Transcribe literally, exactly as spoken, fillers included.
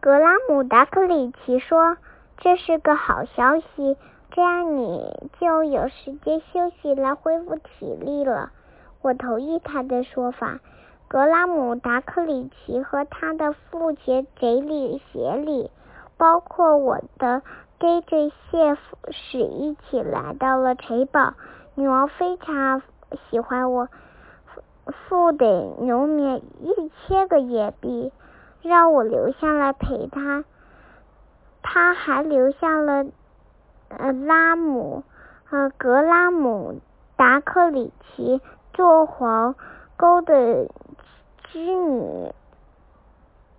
格拉姆·达克里奇说，这是个好消息，这样你就有时间休息来恢复体力了。我同意他的说法。格拉姆·达克里奇和他的父亲杰里·协里，包括我的 J J 谢夫使一起来到了城堡。女王非常喜欢我，付得牛免一千个野币，让我留下来陪她。她还留下了呃拉姆呃格拉姆达克里奇做皇宫的织女。